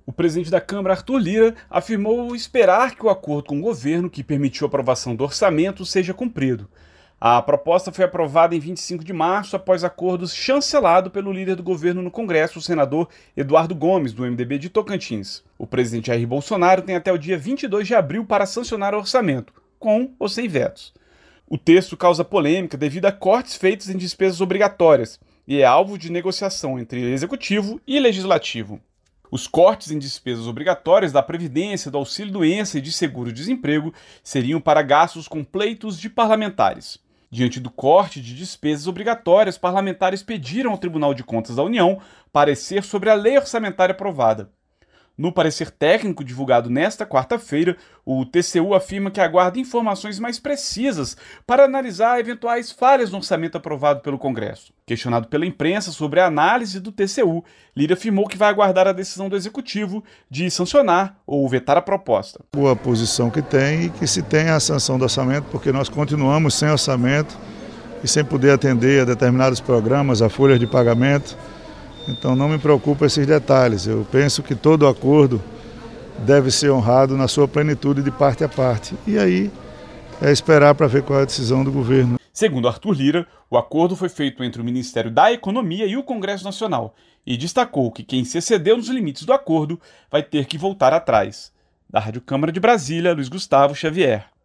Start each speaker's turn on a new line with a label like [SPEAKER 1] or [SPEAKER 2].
[SPEAKER 1] O presidente da Câmara, Arthur Lira, afirmou esperar que o acordo com o governo que permitiu a aprovação do orçamento seja cumprido. A proposta foi aprovada em 25 de março após acordos chancelado pelo líder do governo no Congresso, o senador Eduardo Gomes, do MDB de Tocantins. O presidente Jair Bolsonaro tem até o dia 22 de abril para sancionar o orçamento, com ou sem vetos. O texto causa polêmica devido a cortes feitos em despesas obrigatórias e é alvo de negociação entre executivo e legislativo. Os cortes em despesas obrigatórias da Previdência, do Auxílio-Doença e de Seguro-Desemprego seriam para gastos com pleitos de parlamentares. Diante do corte de despesas obrigatórias, parlamentares pediram ao Tribunal de Contas da União parecer sobre a lei orçamentária aprovada. No parecer técnico divulgado nesta quarta-feira, o TCU afirma que aguarda informações mais precisas para analisar eventuais falhas no orçamento aprovado pelo Congresso. Questionado pela imprensa sobre a análise do TCU, Lira afirmou que vai aguardar a decisão do Executivo de sancionar ou vetar a proposta.
[SPEAKER 2] Boa posição que tem e que se tem a sanção do orçamento, porque nós continuamos sem orçamento e sem poder atender a determinados programas, a folhas de pagamento. Então não me preocupa esses detalhes, eu penso que todo acordo deve ser honrado na sua plenitude de parte a parte. E aí é esperar para ver qual é a decisão do governo.
[SPEAKER 1] Segundo Arthur Lira, o acordo foi feito entre o Ministério da Economia e o Congresso Nacional e destacou que quem se excedeu nos limites do acordo vai ter que voltar atrás. Da Rádio Câmara de Brasília, Luiz Gustavo Xavier.